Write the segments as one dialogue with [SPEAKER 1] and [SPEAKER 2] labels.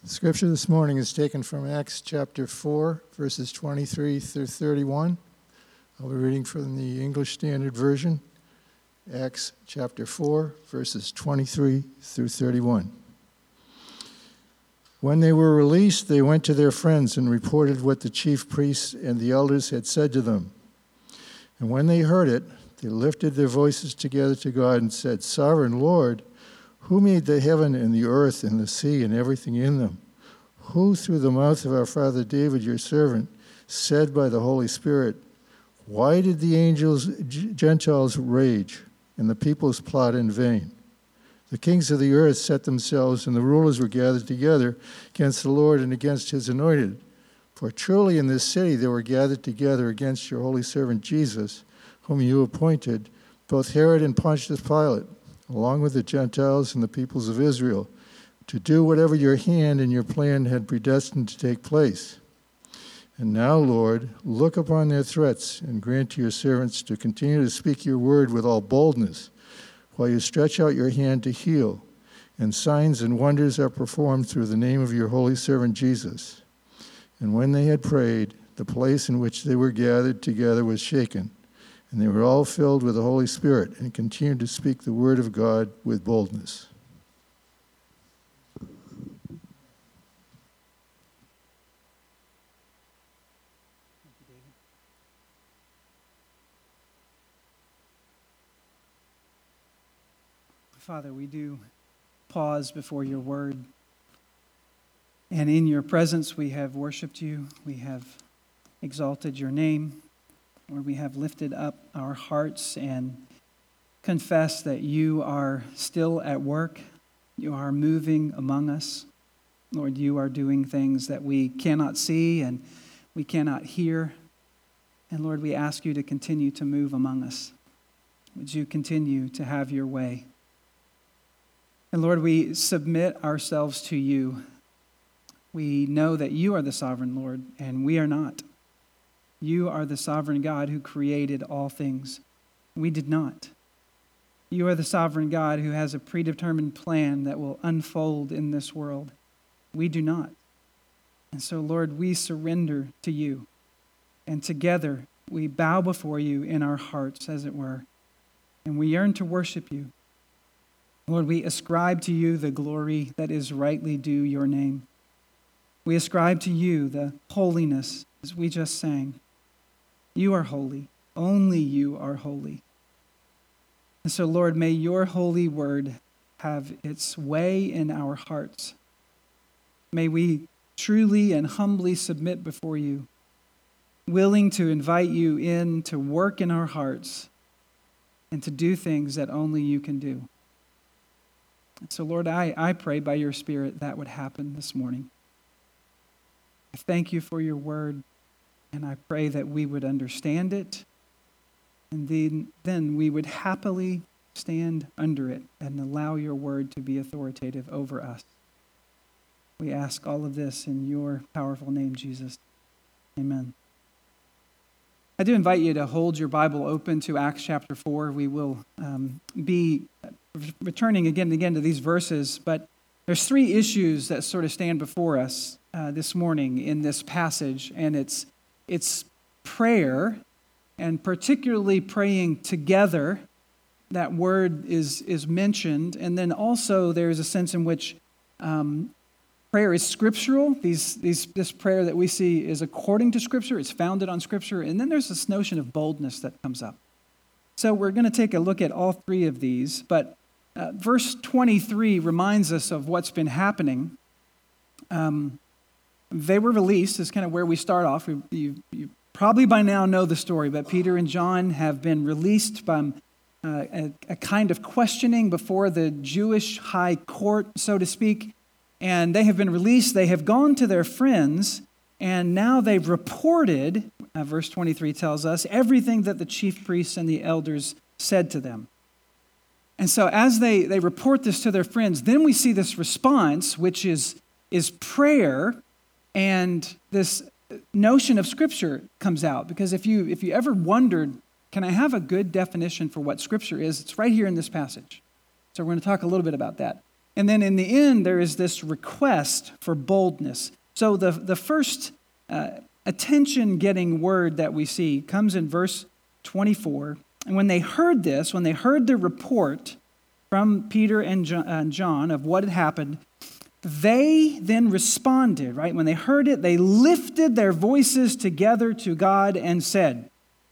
[SPEAKER 1] Scripture this morning is taken from Acts chapter 4, verses 23 through 31. I'll be reading from the English Standard Version. Acts chapter 4, verses 23 through 31. When they were released, they went to their friends and reported what the chief priests and the elders had said to them. And when they heard it, they lifted their voices together to God and said, "Sovereign Lord, who made the heaven and the earth and the sea and everything in them? Who, through the mouth of our father David, your servant, said by the Holy Spirit, why did the Gentiles rage and the peoples plot in vain? The kings of the earth set themselves, and the rulers were gathered together against the Lord and against his anointed. For truly in this city they were gathered together against your holy servant Jesus, whom you appointed, both Herod and Pontius Pilate, along with the Gentiles and the peoples of Israel, to do whatever your hand and your plan had predestined to take place. And now, Lord, look upon their threats and grant to your servants to continue to speak your word with all boldness, while you stretch out your hand to heal, and signs and wonders are performed through the name of your holy servant Jesus." And when they had prayed, the place in which they were gathered together was shaken, and they were all filled with the Holy Spirit and continued to speak the word of God with boldness.
[SPEAKER 2] Father, we do pause before your word. And in your presence, we have worshiped you. We have exalted your name. Lord, we have lifted up our hearts and confessed that you are still at work. You are moving among us. Lord, you are doing things that we cannot see and we cannot hear. And Lord, we ask you to continue to move among us. Would you continue to have your way? And Lord, we submit ourselves to you. We know that you are the sovereign Lord, and we are not. You are the sovereign God who created all things. We did not. You are the sovereign God who has a predetermined plan that will unfold in this world. We do not. And so, Lord, we surrender to you. And together, we bow before you in our hearts, as it were. And we yearn to worship you. Lord, we ascribe to you the glory that is rightly due your name. We ascribe to you the holiness, as we just sang. You are holy. Only you are holy. And so, Lord, may your holy word have its way in our hearts. May we truly and humbly submit before you, willing to invite you in to work in our hearts and to do things that only you can do. So, Lord, I pray by your Spirit that would happen this morning. I thank you for your word, and I pray that we would understand it, and then we would happily stand under it and allow your word to be authoritative over us. We ask all of this in your powerful name, Jesus. Amen. I do invite you to hold your Bible open to Acts chapter 4. We will be returning again and again to these verses, but there's three issues that sort of stand before us this morning in this passage, and it's prayer, and particularly praying together. That word is mentioned, and then also there's a sense in which prayer is scriptural. This prayer that we see is according to Scripture. It's founded on Scripture, and then there's this notion of boldness that comes up. So we're going to take a look at all three of these, but verse 23 reminds us of what's been happening. They were released, is kind of where we start off. You probably by now know the story, but Peter and John have been released by a kind of questioning before the Jewish high court, so to speak, and they have been released. They have gone to their friends, and now they've reported, verse 23 tells us, everything that the chief priests and the elders said to them. And so as they report this to their friends, then we see this response, which is prayer, and this notion of Scripture comes out. Because if you ever wondered, can I have a good definition for what Scripture is? It's right here in this passage. So we're going to talk a little bit about that. And then in the end, there is this request for boldness. So the first attention getting word that we see comes in verse 24. And when they heard this, when they heard the report from Peter and John of what had happened, they then responded, right? When they heard it, they lifted their voices together to God and said,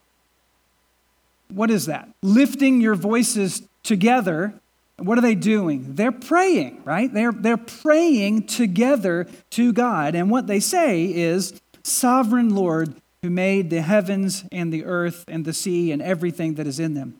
[SPEAKER 2] what is that? Lifting your voices together. What are they doing? They're praying, right? They're praying together to God. And what they say is, Sovereign Lord, who made the heavens and the earth and the sea and everything that is in them.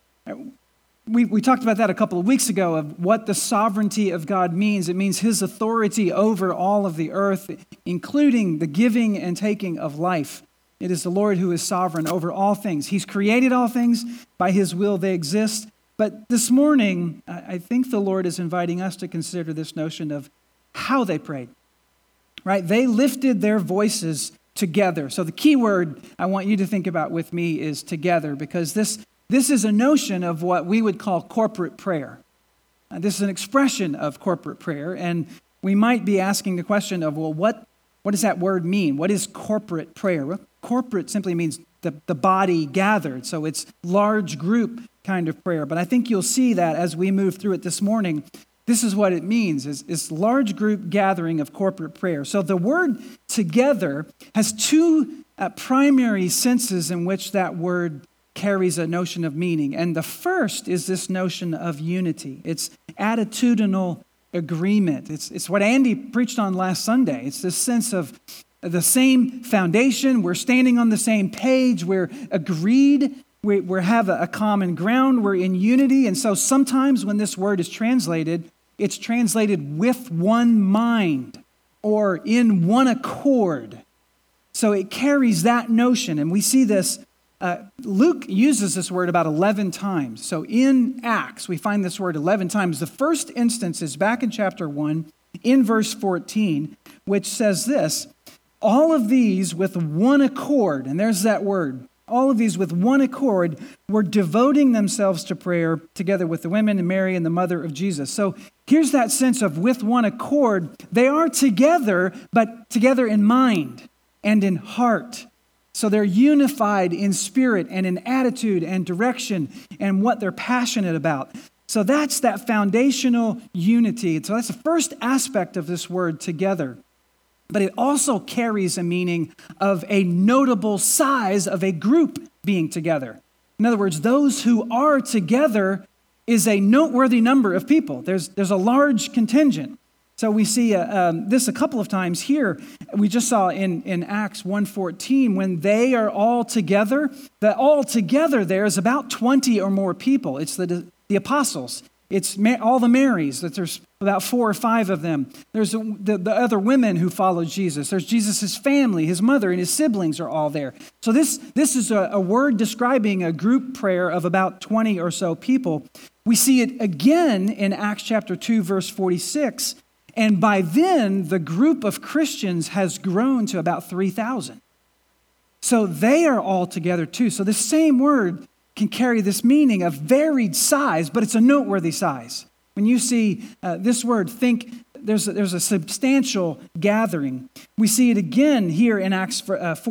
[SPEAKER 2] We talked about that a couple of weeks ago of what the sovereignty of God means. It means his authority over all of the earth, including the giving and taking of life. It is the Lord who is sovereign over all things. He's created all things. By his will they exist. But this morning, I think the Lord is inviting us to consider this notion of how they prayed. Right? They lifted their voices together. So the key word I want you to think about with me is together, because this is a notion of what we would call corporate prayer. This is an expression of corporate prayer, and we might be asking the question of, well, what does that word mean? What is corporate prayer? Well, corporate simply means the body gathered, so it's large group kind of prayer. But I think you'll see that as we move through it this morning, this is what it means, is large group gathering of corporate prayer. So the word together has two primary senses in which that word carries a notion of meaning. And the first is this notion of unity. It's attitudinal agreement. It's what Andy preached on last Sunday. It's this sense of the same foundation. We're standing on the same page. We're agreed. We have a common ground. We're in unity. And so sometimes when this word is translated, it's translated with one mind or in one accord. So it carries that notion. And we see this. Luke uses this word about 11 times. So in Acts, we find this word 11 times. The first instance is back in chapter 1, in verse 14, which says this, all of these with one accord, and there's that word, all of these with one accord were devoting themselves to prayer together with the women and Mary and the mother of Jesus. So here's that sense of with one accord. They are together, but together in mind and in heart. So they're unified in spirit and in attitude and direction and what they're passionate about. So that's that foundational unity. So that's the first aspect of this word, together. But it also carries a meaning of a notable size of a group being together. In other words, those who are together is a noteworthy number of people. There's a large contingent. So we see this a couple of times here. We just saw in Acts 1:14, when they are all together, the all together there is about 20 or more people. It's the apostles. It's all the Marys, that there's about 4 or 5 of them. There's the other women who followed Jesus. There's Jesus' family, his mother and his siblings are all there. So this is a word describing a group prayer of about 20 or so people. We see it again in Acts chapter 2, verse 46. And by then, the group of Christians has grown to about 3,000. So they are all together too. So the same word can carry this meaning of varied size, but it's a noteworthy size. When you see this word, think there's a substantial gathering. We see it again here in Acts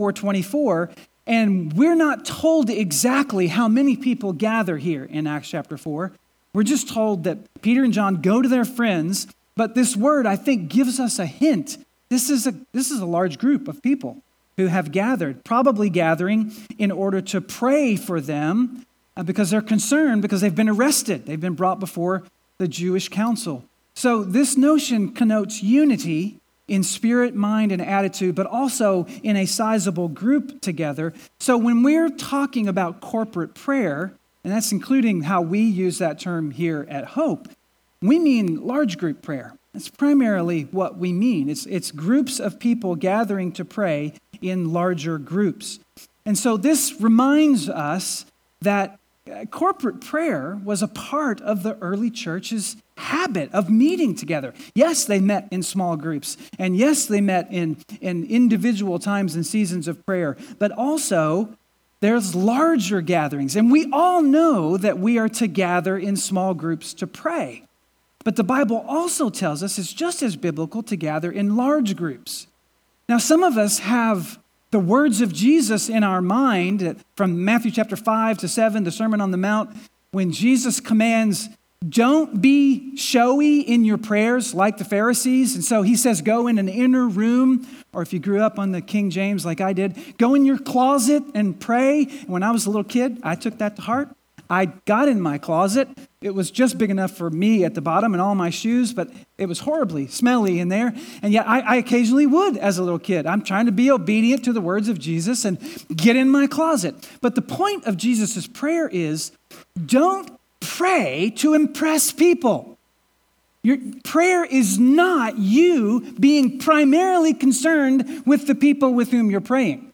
[SPEAKER 2] 4:24, and we're not told exactly how many people gather here in Acts chapter 4. We're just told that Peter and John go to their friends, but this word, I think, gives us a hint. This is a large group of people who have gathered, probably gathering in order to pray for them because they're concerned because they've been arrested. They've been brought before the Jewish council. So this notion connotes unity in spirit, mind, and attitude, but also in a sizable group together. So when we're talking about corporate prayer, and that's including how we use that term here at Hope, we mean large group prayer. That's primarily what we mean. It's groups of people gathering to pray in larger groups. And so this reminds us that corporate prayer was a part of the early church's habit of meeting together. Yes, they met in small groups, and yes, they met in individual times and seasons of prayer, but also there's larger gatherings. And we all know that we are to gather in small groups to pray. But the Bible also tells us it's just as biblical to gather in large groups. Now, some of us have the words of Jesus in our mind from Matthew chapter 5 to 7, the Sermon on the Mount, when Jesus commands, don't be showy in your prayers like the Pharisees. And so he says, go in an inner room, or if you grew up on the King James like I did, go in your closet and pray. When I was a little kid, I took that to heart. I got in my closet. It was just big enough for me at the bottom and all my shoes, but it was horribly smelly in there. And yet I occasionally would as a little kid. I'm trying to be obedient to the words of Jesus and get in my closet. But the point of Jesus' prayer is, don't pray to impress people. Your prayer is not you being primarily concerned with the people with whom you're praying.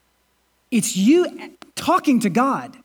[SPEAKER 2] It's you talking to God.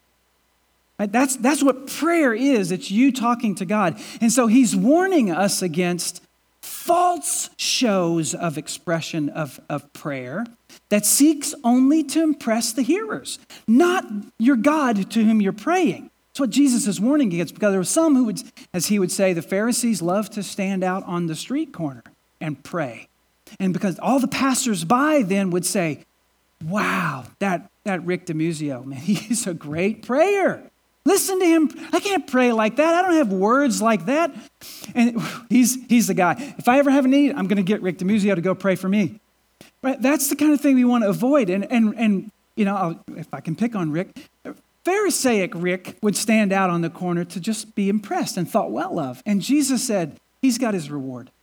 [SPEAKER 2] That's what prayer is. It's you talking to God. And so he's warning us against false shows of expression of prayer that seeks only to impress the hearers, not your God to whom you're praying. That's what Jesus is warning against, because there were some who would, as he would say, the Pharisees love to stand out on the street corner and pray. And because all the passersby then would say, wow, that Rick DiMuzio, man, he's a great prayer. Listen to him. I can't pray like that. I don't have words like that. And he's the guy. If I ever have a need, I'm going to get Rick DiMuzio to go pray for me. Right? That's the kind of thing we want to avoid. And you know, if I can pick on Rick, Pharisaic Rick would stand out on the corner to just be impressed and thought well of. And Jesus said, he's got his reward.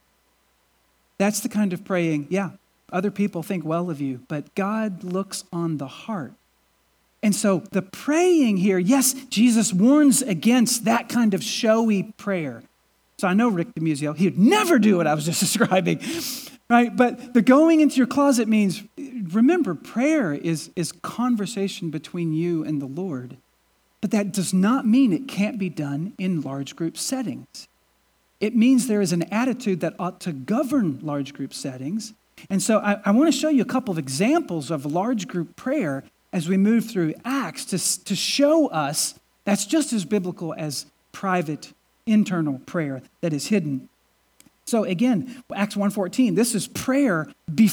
[SPEAKER 2] That's the kind of praying, yeah, other people think well of you, but God looks on the heart. And so the praying here, yes, Jesus warns against that kind of showy prayer. So I know Rick DiMuzio, he would never do what I was just describing, right? But the going into your closet means, remember, prayer is conversation between you and the Lord. But that does not mean it can't be done in large group settings. It means there is an attitude that ought to govern large group settings. And so I want to show you a couple of examples of large group prayer as we move through Acts to show us that's just as biblical as private internal prayer that is hidden. So again, Acts 1:14, this is prayer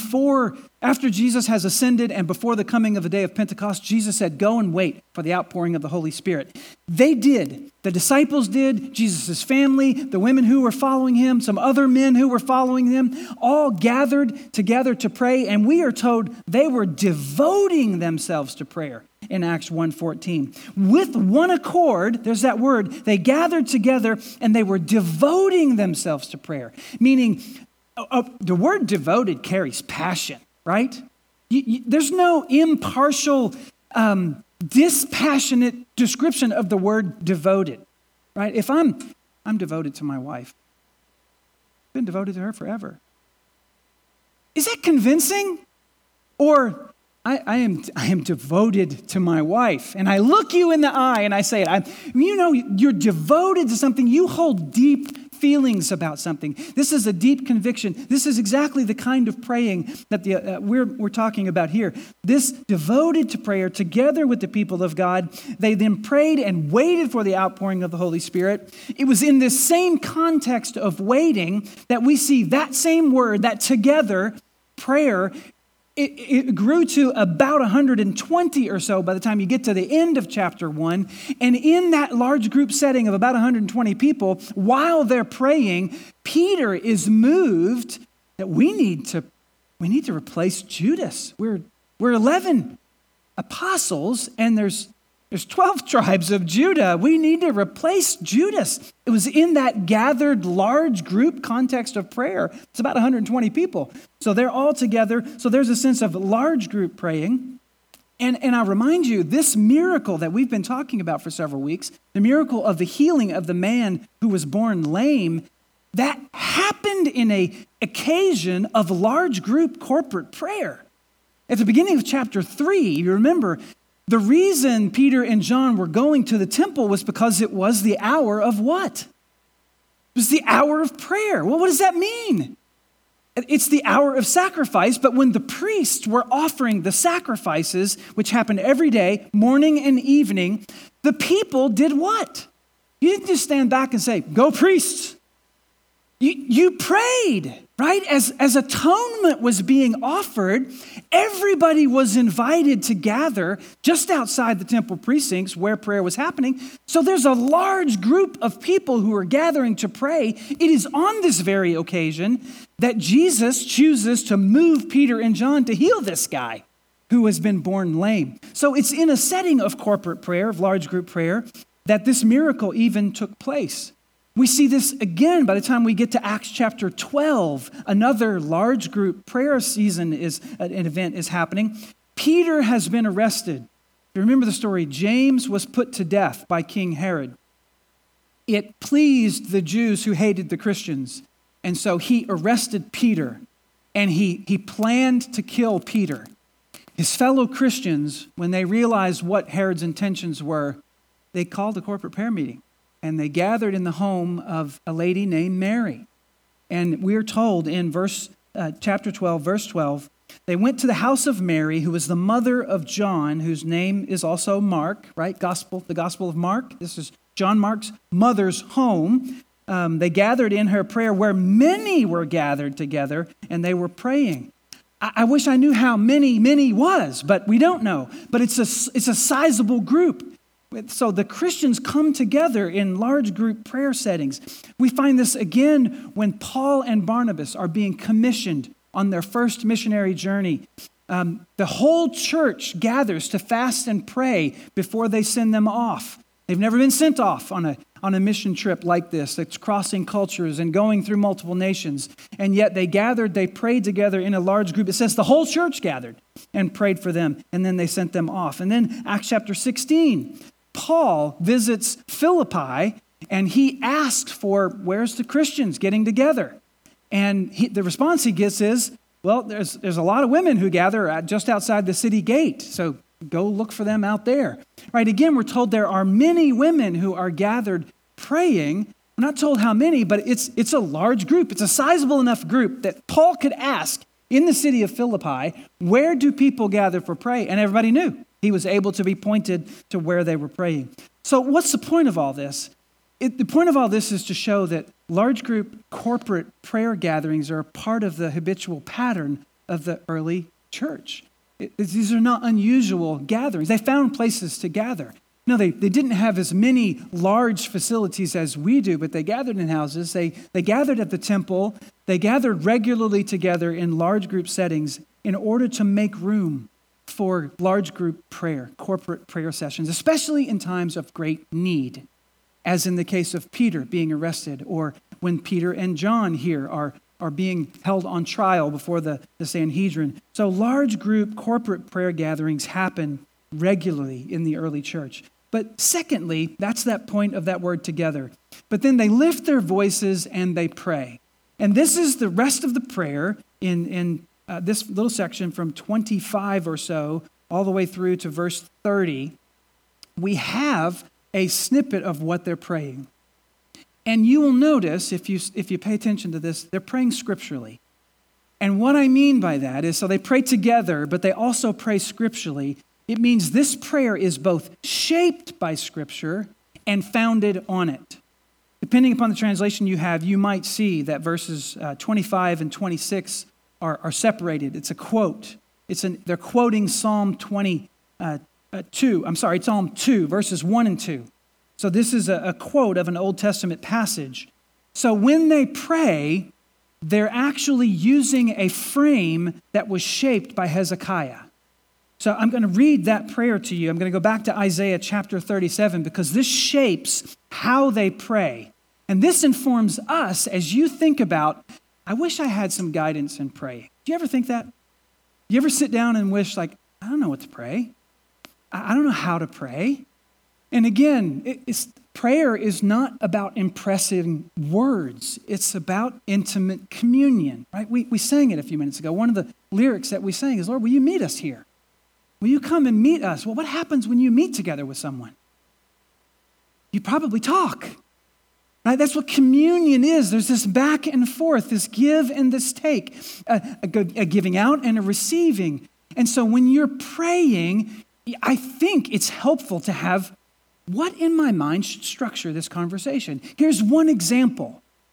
[SPEAKER 2] after Jesus has ascended and before the coming of the day of Pentecost. Jesus said, go and wait for the outpouring of the Holy Spirit. They did. The disciples did, Jesus' family, the women who were following him, some other men who were following him, all gathered together to pray. And we are told they were devoting themselves to prayer in Acts 1:14. With one accord, there's that word, they gathered together and they were devoting themselves to prayer. Meaning, the word devoted carries passion, right? There's no impartial, dispassionate description of the word devoted, right? If I'm devoted to my wife, I've been devoted to her forever. Is that convincing? Or I am devoted to my wife, and I look you in the eye and I say it. You're devoted to something. You hold deep feelings about something. This is a deep conviction. This is exactly the kind of praying that we're talking about here. This devoted to prayer together with the people of God. They then prayed and waited for the outpouring of the Holy Spirit. It was in this same context of waiting that we see that same word, that together prayer. It grew to about 120 or so by the time you get to the end of chapter 1. And in that large group setting of about 120 people, while they're praying, Peter is moved that we need to replace Judas. We're 11 apostles, and there's 12 tribes of Judah. We need to replace Judas. It was in that gathered large group context of prayer. It's about 120 people. So they're all together. So there's a sense of large group praying. And I remind you, this miracle that we've been talking about for several weeks, the miracle of the healing of the man who was born lame, that happened in an occasion of large group corporate prayer. At the beginning of chapter 3, you remember, the reason Peter and John were going to the temple was because it was the hour of what? It was the hour of prayer. Well, what does that mean? It's the hour of sacrifice, but when the priests were offering the sacrifices, which happened every day, morning and evening, the people did what? You didn't just stand back and say, go priests. You prayed, right? As atonement was being offered, everybody was invited to gather just outside the temple precincts where prayer was happening. So there's a large group of people who are gathering to pray. It is on this very occasion that Jesus chooses to move Peter and John to heal this guy who has been born lame. So it's in a setting of corporate prayer, of large group prayer, that this miracle even took place. We see this again by the time we get to Acts chapter 12. Another large group prayer season an event is happening. Peter has been arrested. You remember the story? James was put to death by King Herod. It pleased the Jews who hated the Christians. And so he arrested Peter and he planned to kill Peter. His fellow Christians, when they realized what Herod's intentions were, they called a corporate prayer meeting. And they gathered in the home of a lady named Mary. And we're told in chapter 12, verse 12, they went to the house of Mary, who was the mother of John, whose name is also Mark, right? The Gospel of Mark. This is John Mark's mother's home. They gathered in her prayer where many were gathered together, and they were praying. I wish I knew how many was, but we don't know. But it's a sizable group. So the Christians come together in large group prayer settings. We find this again when Paul and Barnabas are being commissioned on their first missionary journey. The whole church gathers to fast and pray before they send them off. They've never been sent off on a mission trip like this that's crossing cultures and going through multiple nations. And yet they gathered, they prayed together in a large group. It says the whole church gathered and prayed for them, and then they sent them off. And then Acts chapter 16, Paul visits Philippi, and he asked for, where's the Christians getting together? And the response he gets is, well, there's a lot of women who gather just outside the city gate, so go look for them out there. Right, again, we're told there are many women who are gathered praying. We're not told how many, but it's a large group. It's a sizable enough group that Paul could ask in the city of Philippi, where do people gather for prayer? And everybody knew. He was able to be pointed to where they were praying. So what's the point of all this? The point of all this is to show that large group corporate prayer gatherings are a part of the habitual pattern of the early church. These are not unusual gatherings. They found places to gather. No, they didn't have as many large facilities as we do, but they gathered in houses. They gathered at the temple. They gathered regularly together in large group settings in order to make room for large group prayer, corporate prayer sessions, especially in times of great need, as in the case of Peter being arrested, or when Peter and John here are being held on trial before the Sanhedrin. So large group corporate prayer gatherings happen regularly in the early church. But secondly, that's that point of that word together. But then they lift their voices and they pray. And this is the rest of the prayer in this little section from 25 or so all the way through to verse 30. We have a snippet of what they're praying. And you will notice, if you pay attention to this, they're praying scripturally. And what I mean by that is, so they pray together, but they also pray scripturally. It means this prayer is both shaped by Scripture and founded on it. Depending upon the translation you have, you might see that verses 25 and 26 are separated. It's a quote. They're quoting Psalm 2, verses 1 and 2. So this is a quote of an Old Testament passage. So when they pray, they're actually using a frame that was shaped by Hezekiah. So I'm going to read that prayer to you. I'm going to go back to Isaiah chapter 37 because this shapes how they pray. And this informs us as you think about, I wish I had some guidance in praying. Do you ever think that? You ever sit down and wish, I don't know what to pray. I don't know how to pray. And again, prayer is not about impressing words. It's about intimate communion, right? We sang it a few minutes ago. One of the lyrics that we sang is, Lord, will you meet us here? Will you come and meet us? Well, what happens when you meet together with someone? You probably talk, right? That's what communion is. There's this back and forth, this give and this take, a giving out and a receiving. And so when you're praying, I think it's helpful to have what in my mind should structure this conversation. Here's one example.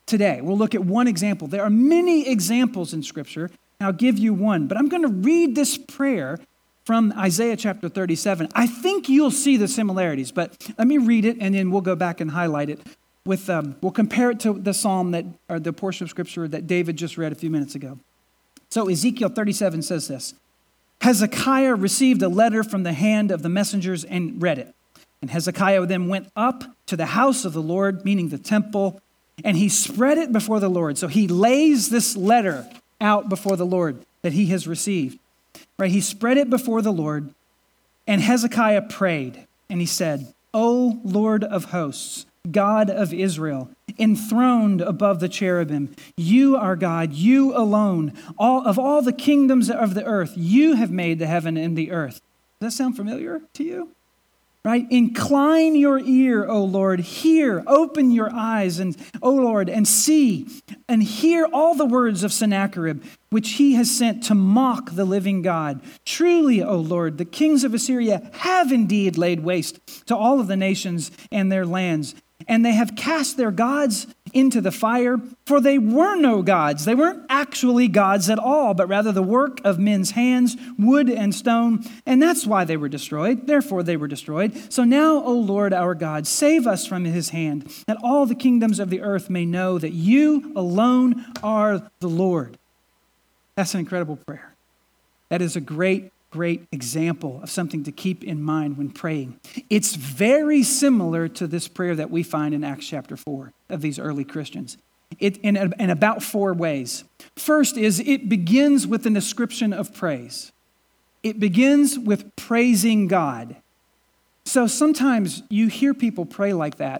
[SPEAKER 2] today. We'll look at one example. There are many examples in Scripture, and I'll give you one. But I'm going to read this prayer from Isaiah chapter 37. I think you'll see the similarities, but let me read it, and then we'll go back and highlight it. We'll compare it to the psalm or the portion of Scripture that David just read a few minutes ago. So Ezekiel 37 says this: Hezekiah received a letter from the hand of the messengers and read it. And Hezekiah then went up to the house of the Lord, meaning the temple, and he spread it before the Lord. So he lays this letter out before the Lord that he has received. Right? He spread it before the Lord, and Hezekiah prayed, and he said, O Lord of hosts, God of Israel, enthroned above the cherubim, you are God, you alone. Of all the kingdoms of the earth, you have made the heaven and the earth. Does that sound familiar to you? Right? Incline your ear, O Lord, hear, open your eyes, and O Lord, and see, and hear all the words of Sennacherib, which he has sent to mock the living God. Truly, O Lord, the kings of Assyria have indeed laid waste to all of the nations and their lands, and they have cast their gods into the fire, for they were no gods. They weren't actually gods at all, but rather the work of men's hands, wood and stone, and that's why they were destroyed. Therefore they were destroyed. So now, O Lord our God, save us from his hand, that all the kingdoms of the earth may know that you alone are the Lord. That's an incredible prayer. That is a great example of something to keep in mind when praying. It's very similar to this prayer that we find in Acts chapter 4 of these early Christians. In about 4 ways. First is it begins with an ascription of praise. It begins with praising God. So sometimes you hear people pray like that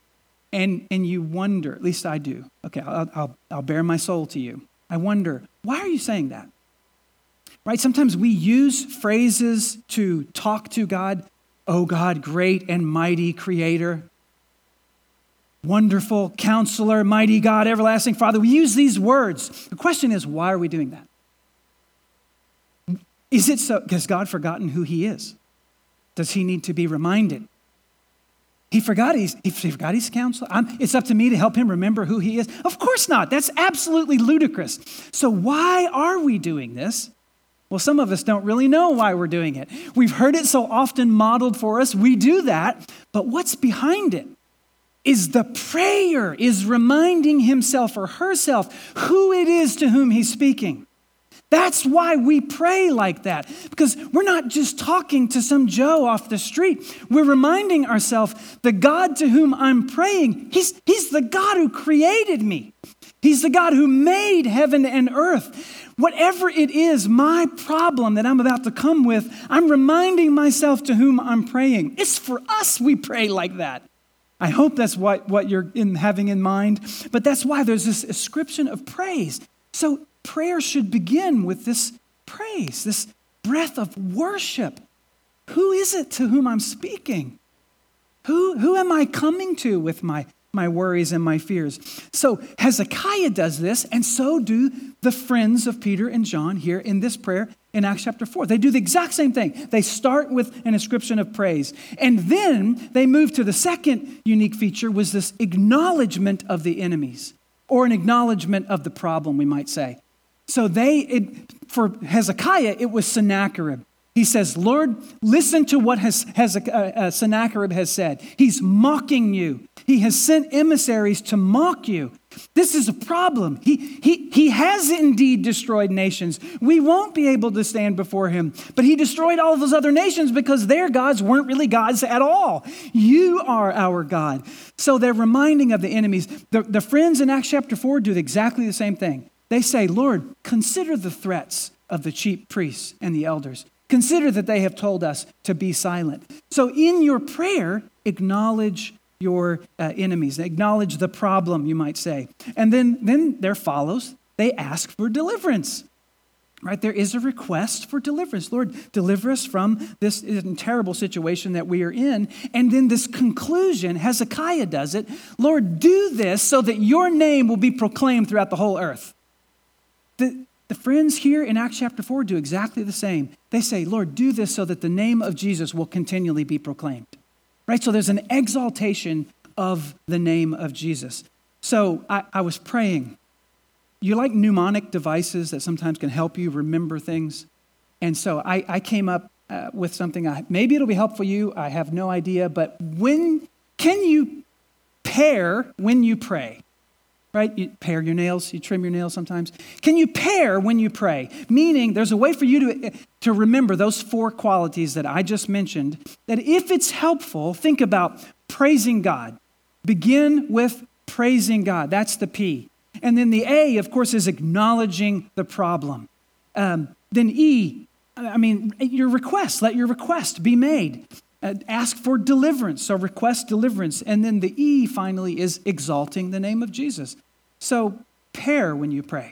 [SPEAKER 2] and you wonder, at least I do. Okay, I'll bare my soul to you. I wonder, why are you saying that? Right? Sometimes we use phrases to talk to God. Oh God, great and mighty creator. Wonderful counselor, mighty God, everlasting Father. We use these words. The question is, why are we doing that? Is it so? Has God forgotten who he is? Does he need to be reminded? He forgot he's counselor. It's up to me to help him remember who he is. Of course not. That's absolutely ludicrous. So why are we doing this? Well, some of us don't really know why we're doing it. We've heard it so often modeled for us. We do that. But what's behind it is the prayer is reminding himself or herself who it is to whom he's speaking. That's why we pray like that. Because we're not just talking to some Joe off the street. We're reminding ourselves the God to whom I'm praying, he's the God who created me. He's the God who made heaven and earth. Whatever it is, my problem that I'm about to come with, I'm reminding myself to whom I'm praying. It's for us we pray like that. I hope that's what you're having in mind. But that's why there's this ascription of praise. So prayer should begin with this praise, this breath of worship. Who is it to whom I'm speaking? Who am I coming to with my worries and my fears? So Hezekiah does this, and so do the friends of Peter and John here in this prayer in Acts chapter 4. They do the exact same thing. They start with an ascription of praise. And then they move to the second unique feature, was this acknowledgement of the enemies, or an acknowledgement of the problem, we might say. So for Hezekiah, it was Sennacherib. He says, Lord, listen to what Sennacherib has said. He's mocking you. He has sent emissaries to mock you. This is a problem. He has indeed destroyed nations. We won't be able to stand before him. But he destroyed all of those other nations because their gods weren't really gods at all. You are our God. So they're reminding of the enemies. The friends in Acts chapter 4 do exactly the same thing. They say, Lord, consider the threats of the chief priests and the elders. Consider that they have told us to be silent. So in your prayer, acknowledge your enemies. Acknowledge the problem, you might say. And then there follows, they ask for deliverance. Right? There is a request for deliverance. Lord, deliver us from this terrible situation that we are in. And then this conclusion, Hezekiah does it. Lord, do this so that your name will be proclaimed throughout the whole earth. The friends here in Acts chapter 4 do exactly the same. They say, Lord, do this so that the name of Jesus will continually be proclaimed. Right? So there's an exaltation of the name of Jesus. So I was praying. You like mnemonic devices that sometimes can help you remember things? And so I came up with something. Maybe it'll be helpful you. I have no idea. But can you pair when you pray? Right? You pair your nails. You trim your nails sometimes. Can you pair when you pray? Meaning there's a way for you to remember those 4 qualities that I just mentioned, that if it's helpful, think about praising God. Begin with praising God. That's the P. And then the A, of course, is acknowledging the problem. Then E, your request. Let your request be made. Ask for deliverance. So request deliverance. And then the E, finally, is exalting the name of Jesus. So pair when you pray.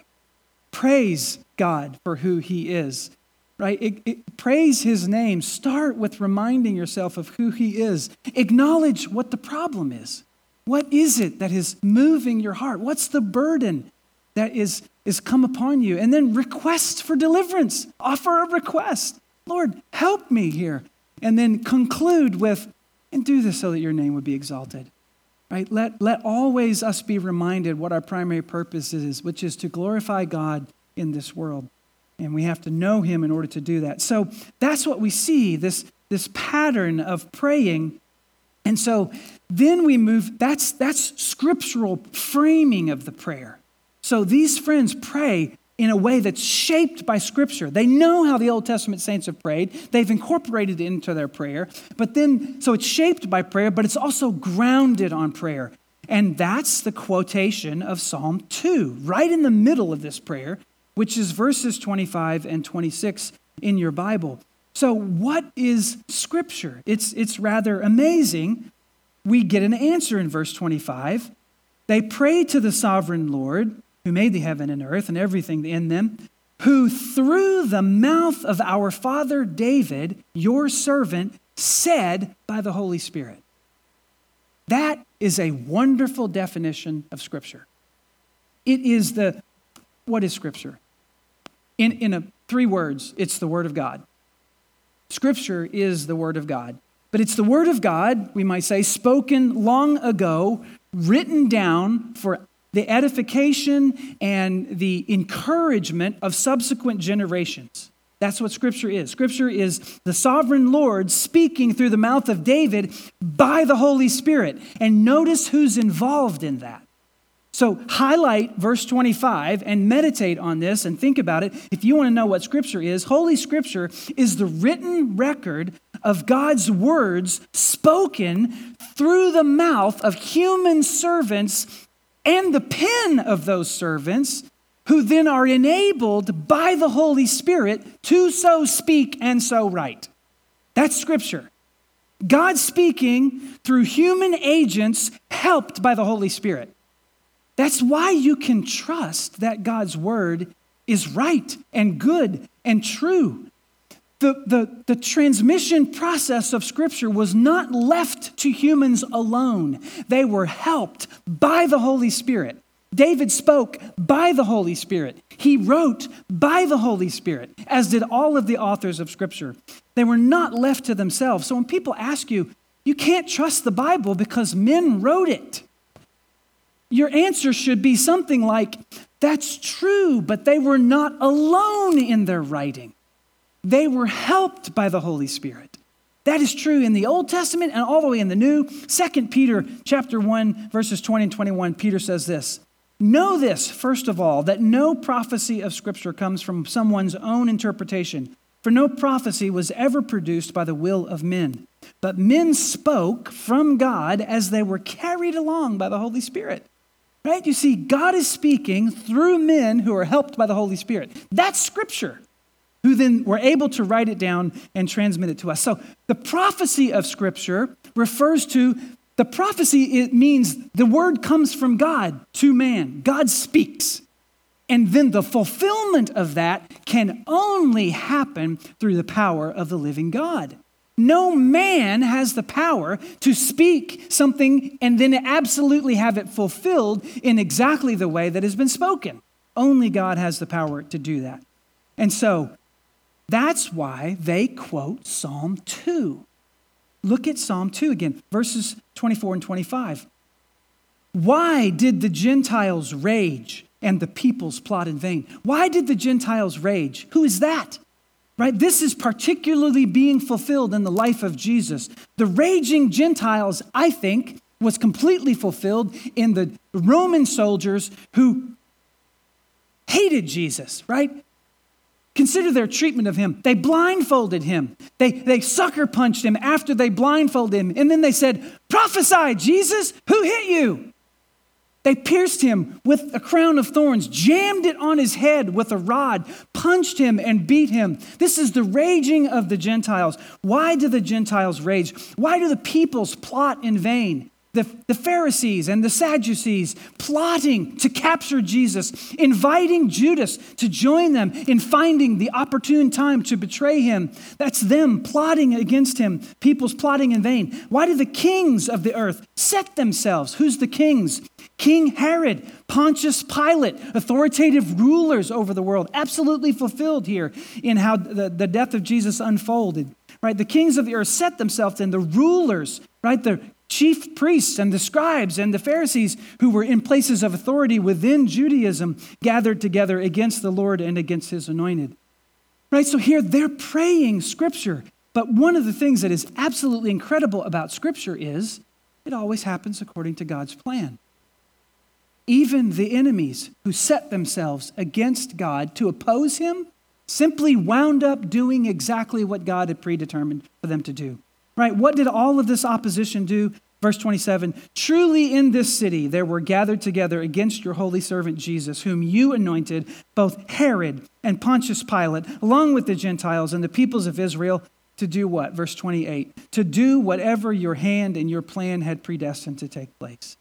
[SPEAKER 2] Praise God for who he is. Right? Praise his name. Start with reminding yourself of who he is. Acknowledge what the problem is. What is it that is moving your heart? What's the burden that is come upon you? And then request for deliverance. Offer a request. Lord, help me here. And then conclude with, and do this so that your name would be exalted. Right? Let always us be reminded what our primary purpose is, which is to glorify God in this world. And we have to know him in order to do that. So that's what we see, this pattern of praying. And so then we move, that's scriptural framing of the prayer. So these friends pray in a way that's shaped by Scripture. They know how the Old Testament saints have prayed. They've incorporated it into their prayer. But then, so it's shaped by prayer, but it's also grounded on prayer. And that's the quotation of Psalm 2, right in the middle of this prayer, which is verses 25 and 26 in your Bible. So what is Scripture? It's rather amazing. We get an answer in verse 25. They pray to the sovereign Lord, who made the heaven and earth and everything in them, who through the mouth of our father David, your servant, said by the Holy Spirit. That is a wonderful definition of Scripture. It is what is Scripture? In 3 words, it's the Word of God. Scripture is the Word of God. But it's the Word of God, we might say, spoken long ago, written down for the edification and the encouragement of subsequent generations. That's what Scripture is. Scripture is the sovereign Lord speaking through the mouth of David by the Holy Spirit. And notice who's involved in that. So highlight verse 25 and meditate on this and think about it. If you want to know what Scripture is, Holy Scripture is the written record of God's words spoken through the mouth of human servants and the pen of those servants, who then are enabled by the Holy Spirit to so speak and so write. That's Scripture. God speaking through human agents helped by the Holy Spirit. That's why you can trust that God's word is right and good and true. The transmission process of Scripture was not left to humans alone. They were helped by the Holy Spirit. David spoke by the Holy Spirit. He wrote by the Holy Spirit, as did all of the authors of Scripture. They were not left to themselves. So when people ask you, you can't trust the Bible because men wrote it, your answer should be something like, that's true, but they were not alone in their writing. They were helped by the Holy Spirit. That is true in the Old Testament and all the way in the New. 2 Peter chapter 1, verses 20 and 21, Peter says this, know this, first of all, that no prophecy of Scripture comes from someone's own interpretation, for no prophecy was ever produced by the will of men. But men spoke from God as they were carried along by the Holy Spirit. Right? You see, God is speaking through men who are helped by the Holy Spirit. That's Scripture, who then were able to write it down and transmit it to us. So the prophecy of Scripture refers to, the prophecy, it means the word comes from God to man. God speaks. And then the fulfillment of that can only happen through the power of the living God. No man has the power to speak something and then absolutely have it fulfilled in exactly the way that has been spoken. Only God has the power to do that. And so that's why they quote Psalm 2. Look at Psalm 2 again, verses 24 and 25. Why did the Gentiles rage and the peoples plot in vain? Why did the Gentiles rage? Who is that? Right? This is particularly being fulfilled in the life of Jesus. The raging Gentiles, I think, was completely fulfilled in the Roman soldiers who hated Jesus, right? Consider their treatment of him. They blindfolded him. They sucker punched him after they blindfolded him. And then they said, "Prophesy, Jesus, who hit you?" They pierced him with a crown of thorns, jammed it on his head with a rod, punched him and beat him. This is the raging of the Gentiles. Why do the Gentiles rage? Why do the peoples plot in vain? The Pharisees and the Sadducees plotting to capture Jesus, inviting Judas to join them in finding the opportune time to betray him. That's them plotting against him, people's plotting in vain. Why do the kings of the earth set themselves? Who's the kings? King Herod, Pontius Pilate, authoritative rulers over the world, absolutely fulfilled here in how the death of Jesus unfolded. Right? The kings of the earth set themselves, and the rulers, right? The chief priests and the scribes and the Pharisees who were in places of authority within Judaism gathered together against the Lord and against his anointed. Right? So here they're praying Scripture. But one of the things that is absolutely incredible about Scripture is it always happens according to God's plan. Even the enemies who set themselves against God to oppose him simply wound up doing exactly what God had predetermined for them to do. Right? What did all of this opposition do? Verse 27, "Truly in this city there were gathered together against your holy servant Jesus, whom you anointed, both Herod and Pontius Pilate, along with the Gentiles and the peoples of Israel, to do what?" Verse 28, "To do whatever your hand and your plan had predestined to take place."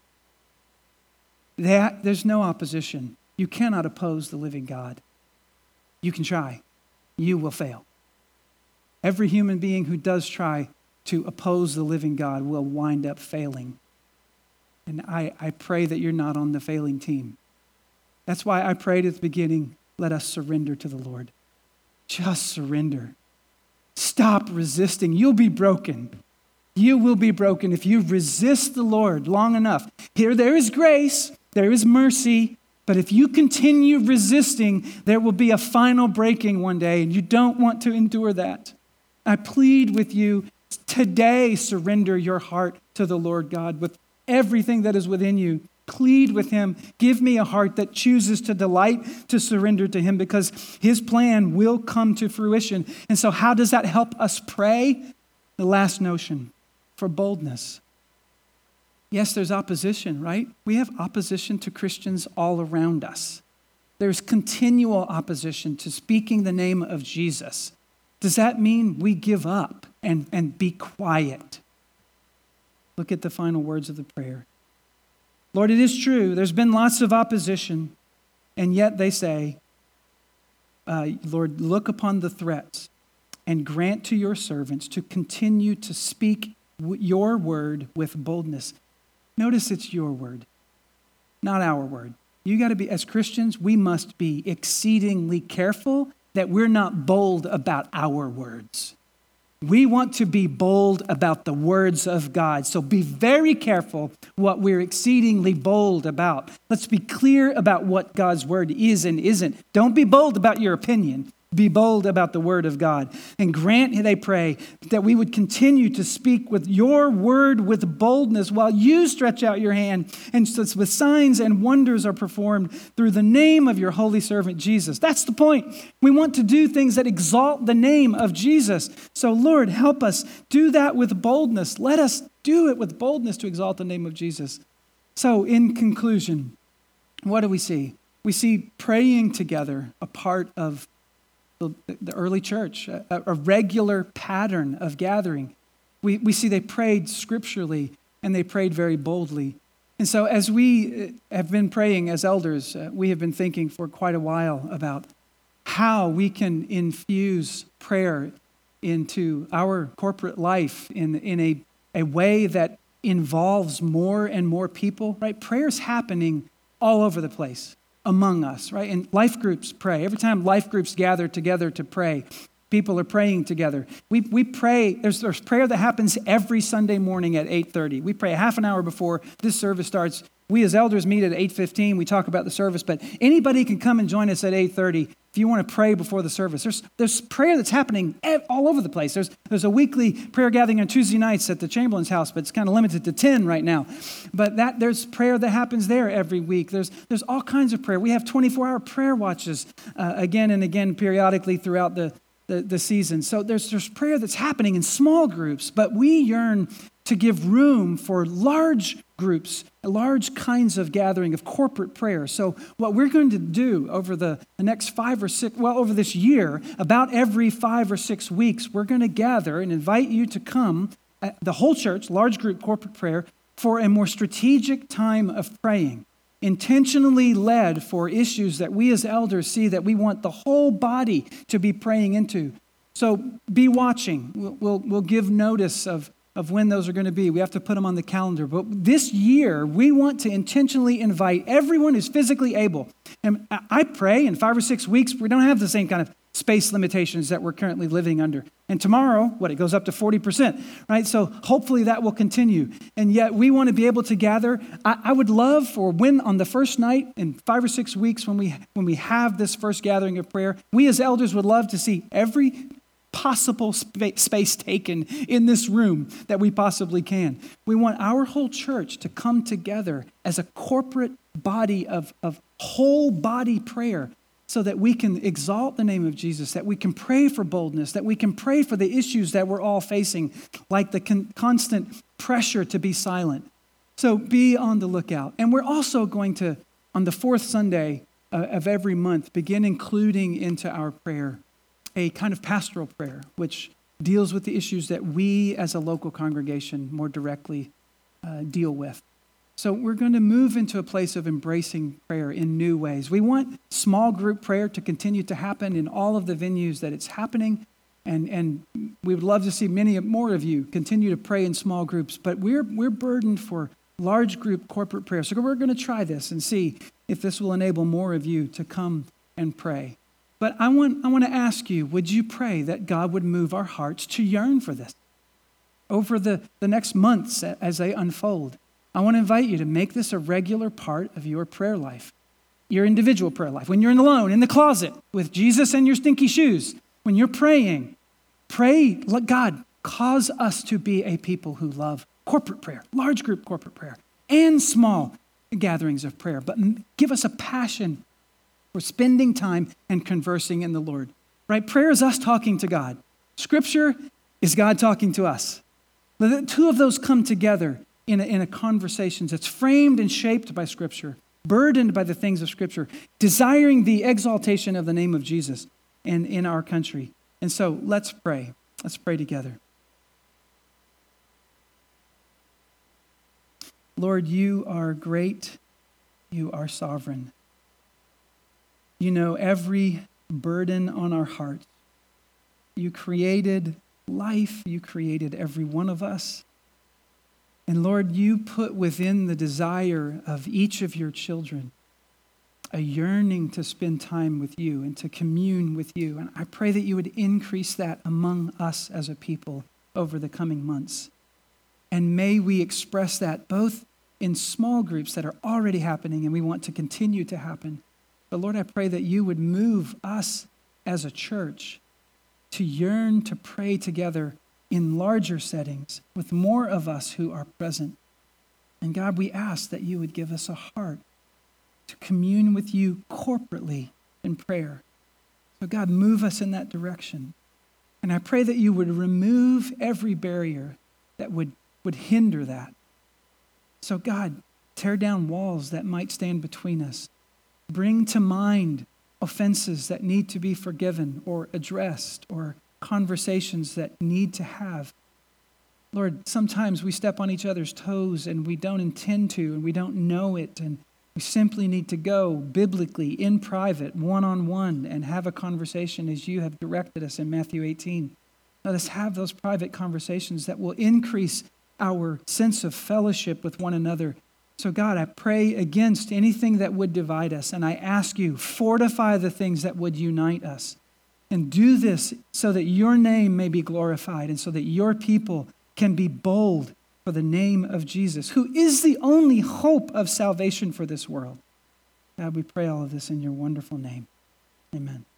[SPEAKER 2] There's no opposition. You cannot oppose the living God. You can try. You will fail. Every human being who does try to oppose the living God will wind up failing. And I pray that you're not on the failing team. That's why I prayed at the beginning, let us surrender to the Lord. Just surrender. Stop resisting. You'll be broken. You will be broken if you resist the Lord long enough. Here there is grace, there is mercy, but if you continue resisting, there will be a final breaking one day, and you don't want to endure that. I plead with you, today surrender your heart to the Lord God with everything that is within you. Plead with him. Give me a heart that chooses to delight to surrender to him, because his plan will come to fruition. And so how does that help us pray? The last notion, for boldness. Yes, there's opposition, right? We have opposition to Christians all around us. There's continual opposition to speaking the name of Jesus. Does that mean we give up and be quiet? Look at the final words of the prayer. Lord, it is true, there's been lots of opposition, and yet they say, Lord, look upon the threats and grant to your servants to continue to speak your word with boldness. Notice it's your word, not our word. You got to be, as Christians, we must be exceedingly careful that we're not bold about our words. We want to be bold about the words of God. So be very careful what we're exceedingly bold about. Let's be clear about what God's word is and isn't. Don't be bold about your opinion. Be bold about the word of God. And grant, they pray, that we would continue to speak with your word with boldness while you stretch out your hand and with signs and wonders are performed through the name of your holy servant Jesus. That's the point. We want to do things that exalt the name of Jesus. So Lord, help us do that with boldness. Let us do it with boldness to exalt the name of Jesus. So in conclusion, what do we see? We see praying together a part of the early church, a regular pattern of gathering. We see they prayed scripturally and they prayed very boldly. And so as we have been praying as elders, we have been thinking for quite a while about how we can infuse prayer into our corporate life in a way that involves more and more people, right? Prayer's happening all over the place among us, right? And life groups pray. Every time life groups gather together to pray, people are praying together. We pray, there's prayer that happens every Sunday morning at 8:30. We pray a half an hour before this service starts. We as elders meet at 8:15. We talk about the service, but anybody can come and join us at 8:30 if you want to pray before the service. There's prayer that's happening all over the place. There's a weekly prayer gathering on Tuesday nights at the Chamberlain's house, but it's kind of limited to 10 right now. But there's prayer that happens there every week. There's all kinds of prayer. We have 24-hour prayer watches again and again periodically throughout the season. So there's prayer that's happening in small groups, but we yearn to give room for large groups, large kinds of gathering of corporate prayer. So what we're going to do over the next over this year, about every 5 or 6 weeks, we're going to gather and invite you to come, the whole church, large group corporate prayer, for a more strategic time of praying, intentionally led for issues that we as elders see that we want the whole body to be praying into. So be watching. We'll give notice of when those are going to be. We have to put them on the calendar. But this year, we want to intentionally invite everyone who's physically able. And I pray in 5 or 6 weeks, we don't have the same kind of space limitations that we're currently living under. And tomorrow, it goes up to 40%, right? So hopefully that will continue. And yet we want to be able to gather. I would love for when on the first night in 5 or 6 weeks when we have this first gathering of prayer, we as elders would love to see every possible space taken in this room that we possibly can. We want our whole church to come together as a corporate body of whole body prayer so that we can exalt the name of Jesus, that we can pray for boldness, that we can pray for the issues that we're all facing, like the constant pressure to be silent. So be on the lookout. And we're also going to, on the fourth Sunday of every month, begin including into our prayer a kind of pastoral prayer, which deals with the issues that we as a local congregation more directly deal with. So we're going to move into a place of embracing prayer in new ways. We want small group prayer to continue to happen in all of the venues that it's happening. And we would love to see many more of you continue to pray in small groups. But we're burdened for large group corporate prayer. So we're going to try this and see if this will enable more of you to come and pray. But I want to ask you, would you pray that God would move our hearts to yearn for this over the next months as they unfold? I want to invite you to make this a regular part of your prayer life, your individual prayer life. When you're alone in the closet with Jesus and your stinky shoes, when you're praying, pray, let God cause us to be a people who love corporate prayer, large group corporate prayer, and small gatherings of prayer. But give us a passion for spending time and conversing in the Lord, right? Prayer is us talking to God. Scripture is God talking to us. The two of those come together in a conversation that's framed and shaped by Scripture, burdened by the things of Scripture, desiring the exaltation of the name of Jesus in our country. And so let's pray. Let's pray together. Lord, you are great. You are sovereign. You know every burden on our hearts. You created life. You created every one of us. And Lord, you put within the desire of each of your children a yearning to spend time with you and to commune with you. And I pray that you would increase that among us as a people over the coming months. And may we express that both in small groups that are already happening and we want to continue to happen. But Lord, I pray that you would move us as a church to yearn to pray together in larger settings with more of us who are present. And God, we ask that you would give us a heart to commune with you corporately in prayer. So God, move us in that direction. And I pray that you would remove every barrier that would hinder that. So God, tear down walls that might stand between us. Bring to mind offenses that need to be forgiven or addressed or conversations that need to have. Lord, sometimes we step on each other's toes and we don't intend to and we don't know it, and we simply need to go biblically in private, one-on-one, and have a conversation as you have directed us in Matthew 18. Let us have those private conversations that will increase our sense of fellowship with one another. So God, I pray against anything that would divide us, and I ask you, fortify the things that would unite us. And do this so that your name may be glorified and so that your people can be bold for the name of Jesus, who is the only hope of salvation for this world. God, we pray all of this in your wonderful name. Amen.